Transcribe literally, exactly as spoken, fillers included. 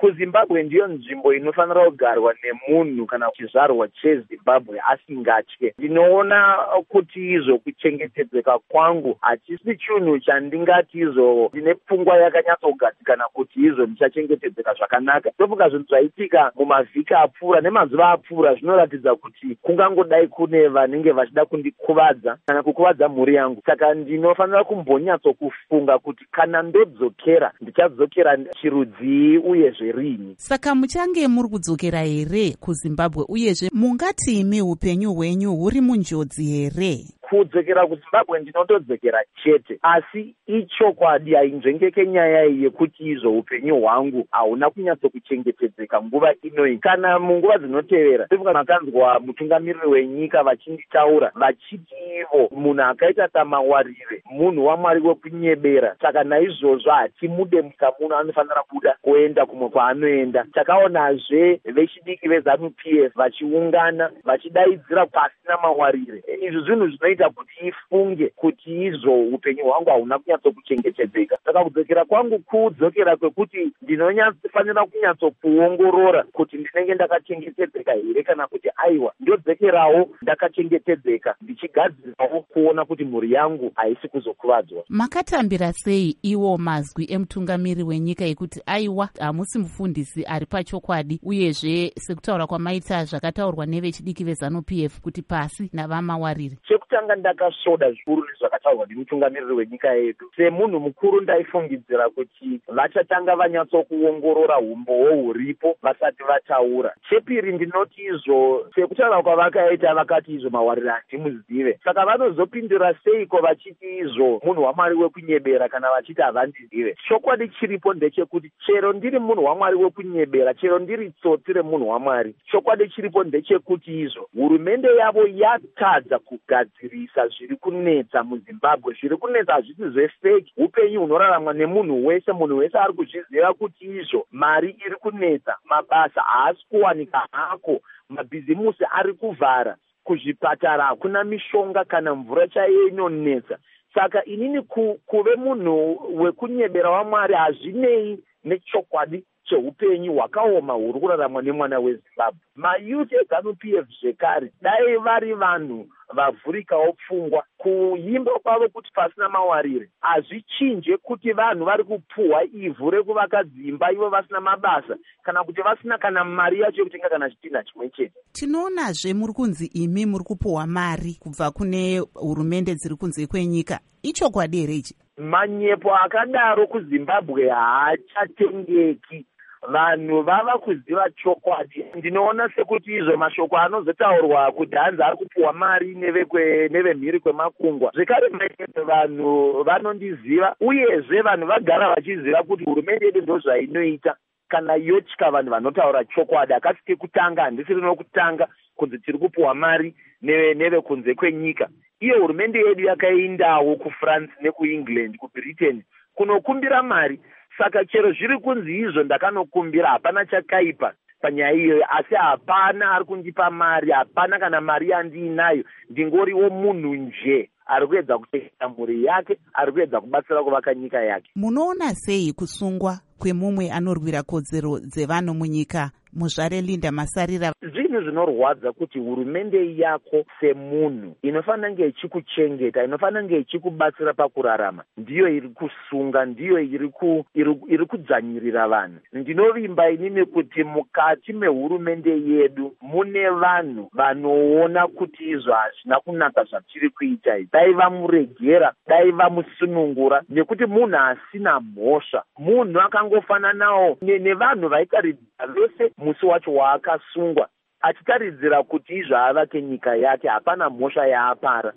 kuZimbabwe ndiyo nzvimbo inofanira kugarwa nemunhu kana chizvarwa cheZimbabwe asingatye. Ndinoona kuti izvo kuchengetedzeka kwangu hachisi chinhu chandingati izvo ndine pfungwa yakanyatsogadzikana kuti izvo ndichachengetedzeka zvakanaka. Tofunga zvinhu zvaitika mumavhiki apfuura nemazuva apfuura zvinoratidza kuti kungangodai kune vanenge vachida kundikuvadza kana kukuvadza mhuri yangu. Saka ndinofanira kumbonyatsokufunga kuti kana ndodzokera ndichadzokera chirudzi uyezve rini. Saka muchange muri kudzokera here kuZimbabwe, uyezve mungati imi upenyu hwenyu huri munjodzi here? Kudzokera kuZimbabwe ndinotodzokera chete, asi ichokwadi hainzvengeke nyaya yekuti izvo upenyu hwangu hauna kunyatsokuchengetedzeka nguva inoyi. Kana munguva dzinotevera tofunga makanzwa mutungamiriri wenyika vachinditaura vachiti ivo munhu akaita Tamawarire munhu waMwari wekunyebera, saka naizvozvo hatimude munyika muno, anofanira kuda kuenda kumwe kwaanoenda. Takaonazve vechidiki veZANU P F vachiungana vachidaidzira pasina Mawarire. Izvi zvinhu zvinoita kuti ifunge kuti izvo upenyu hwangu hauna kunyatsokuchengetedzeka. Saka kudzokera kwangu kudzokera kwekuti ndinonyafanira kunyatsokuongorora kuti ndinenge ndakachengetedzeka here kana kuti aiwa ndodzokerawo ndakachengetedzeka, ndichigadzirawo kuona kuti mhuri yangu haisi kuzokuvadzwa. Makatambira sei iwo mazwi emutungamiri wenyika ekuti aiwa hamusi mufundisi ari pachokwadi, uyezve sekutaura kwamaita zvakataurwa nevechidiki veZANU P F kuti pasi navamawarire? Chekutanga ndakasvoda zvikuru nezvakataurwa nemutungamiriri wenyika yedu. Semunhu mukuru ndaifungidzira kuti vachatanga vanyatsokuongorora umbowo huripo vasati vataura. Chepiri ndinoti izvo sekutaura kwavakaita vakati izvo Mawarire handimuzive, saka vanozopindura seiko vachiti izvo munhu waMwari wekunyebera kana vachiti havandizive? Chokwadi chiripo ndechekuti chero ndiri munhu waMwari wekunyebera, chero ndiri tsotsi remunhu waMwari, chokwadi chiripo ndechekuti izvo hurumende yavo yatadza kugadzirisa zviri kunetsa muZimbabwe. Zviri kunetsa hazvisi zvefeki, upenyu hunoraramwa nemunhu wese. Munhu wese ari kuzviziva kuti izvo mari iri kunetsa, mabasa haasi kuwanika hako, mabhizimusi ari kuvhara, kuzvipatara hakuna mishonga kana mvura chaiyo inonetsa. Saka inini ku, kuve munhu wekunyebera waMwari hazvinei nechokwadi cheupenyu hwakaoma huri kuraramwa nemwana weZimbabwe. Mayuth eZANU P F zvekare dai vari vanhu vavhurikawo pfungwa, kuimba kwavo kuti pasina Mawarire hazvichinje kuti vanhu vari kupuhwa ivhu rekuvaka dzimba ivo vasina mabasa kana kuti vasina kana mari yacho yekutenga kana chitinha chimwe chete. Tinoonazve muri kunzi imi muri kupuhwa mari kubva kune hurumende dziri kunze kwenyika. Ichokwadi here ichi? Manyepo akadaro kuZimbabwe haachatengeki. Vanhu vava kuziva chokwadi. Ndinoona sekuti izvo mashoko anozotaurwa kuti hanzi ari kupuhwa mari nevemhiri kwemakungwa. Zvekare vanhu vanondiziva, uyezve vanhu vagara vachiziva kuti hurumende yedu ndozvainoita. Kana yotya vanhu vanotaura chokwadi, akati kekutanga handisi rinokutanga kunzi tiri kupuhwa mari nevekunze kwenyika. Iyo hurumende yedu yakaendawo kuFrance nekuEngland, kuBritain kunokumbira mari. Saka chero zviri kunzi izvo ndakanokumbira, hapana chakaipa panyaya iyoyo, asi hapana ari kundipa mari, hapana kana mari yandiinayo. Ndingoriwo munhu nje ari kuedza kuchengeta mhuri yake, ari kuedza kubatsira kuvaka nyika yake. Munoona sei kusungwa kwemumwe anorwira kodzero dzevanhu munyika, muzvare Linda Masarira? Zvinhu zvinorwadza kuti hurumende yako semunhu inofanira kunge ichikuchengeta, inofanira kunge ichikubatsira pakurarama, ndiyo iri kusunga, ndiyo iri ku iri, iri kudzanyirira vanhu. Ndinovimba inini kuti mukati mehurumende yedu mune vanhu vanoona kuti izvo hazvina kunaka zvatiri kuita izvi. Dai vamuregera, dai vamusunungura, nekuti munhu asina mhosva, munhu akangofananawo nevanhu vaitaridzira vese musi wacho waakasungwa, achitaridzira kuti izvo avake nyika yake, hapana mhosva yaapara.